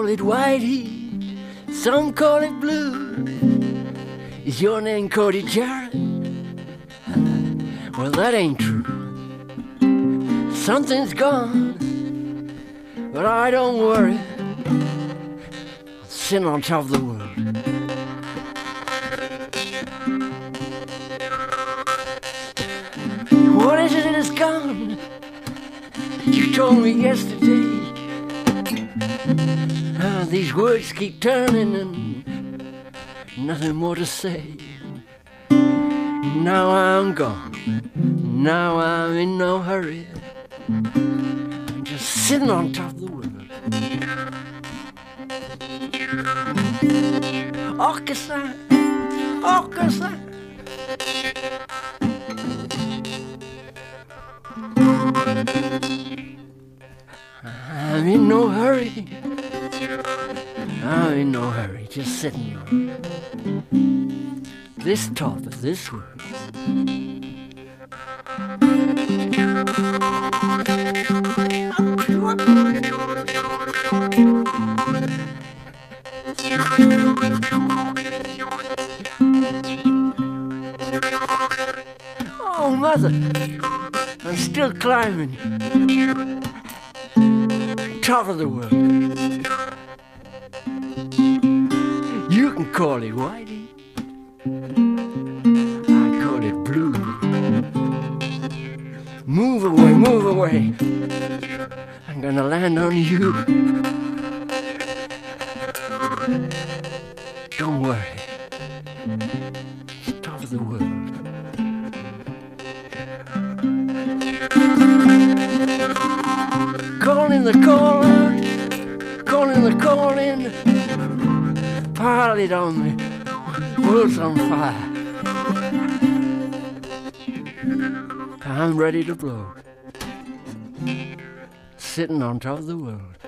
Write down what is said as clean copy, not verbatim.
call it Whitey, some call it Blue. Is your name Cody Jarrett? Well, that ain't true. Something's gone, but I don't worry. I'm sitting on top of the world. What is it that is gone? You told me yesterday. These words keep turning and nothing more to say. Now I'm gone. Now I'm in no hurry. I'm just sitting on top of the world. Orchestra, orchestra. I'm in no hurry. I'm in no hurry, just sitting on this top of this world. Oh, mother, I'm still climbing. Top of the world. You can call it Whitey, I call it Blue. Move away, move away. I'm gonna land on you. Don't worry. It's top of the world. Calling the caller, calling the calling. Pile it on me, world's on fire. I'm ready to blow, sitting on top of the world.